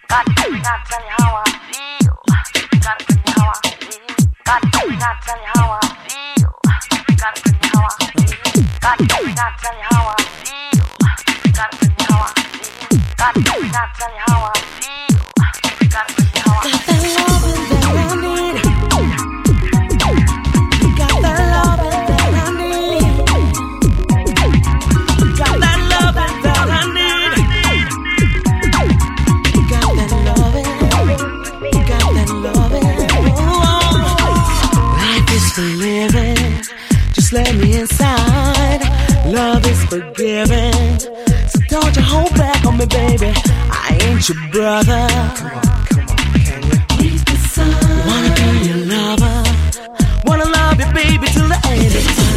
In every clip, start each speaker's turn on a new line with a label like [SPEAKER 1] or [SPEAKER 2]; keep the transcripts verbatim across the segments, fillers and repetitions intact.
[SPEAKER 1] Gotta, gotta tell you how I feel. Gotta tell you how I feel. Gotta, gotta tell you how I feel. Gotta tell you how I feel. Gotta, gotta tell you how I feel. Gotta tell you how I feel. Gotta, gotta tell you how I feel. Gotta tell you how I feel.
[SPEAKER 2] Got that loving that I need. Got that loving that I need. Got that loving. Got that loving. Life is for living. Just let me inside. Love is forgiving. So don't you hold back on me, baby. I ain't your brother. Come on, come on, can you? Read the sun. Wanna be your lover. Wanna love you, baby, till the end of time.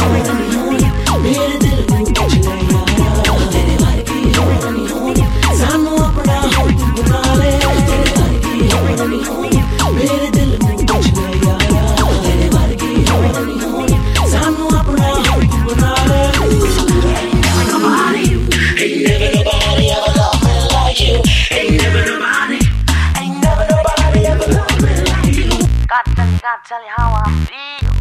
[SPEAKER 1] Gotta tell you how I feel.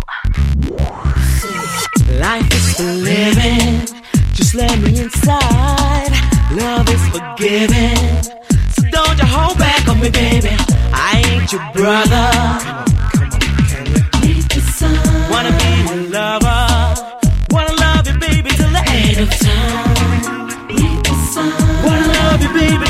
[SPEAKER 2] Life is for living. Just let me inside. Love is forgiving. So don't you hold back on me, baby. I ain't your brother. Come on, come on, can you? Read the sun. Wanna be your lover. Wanna love you, baby, till the end of time. Read the sun. Wanna love you, baby.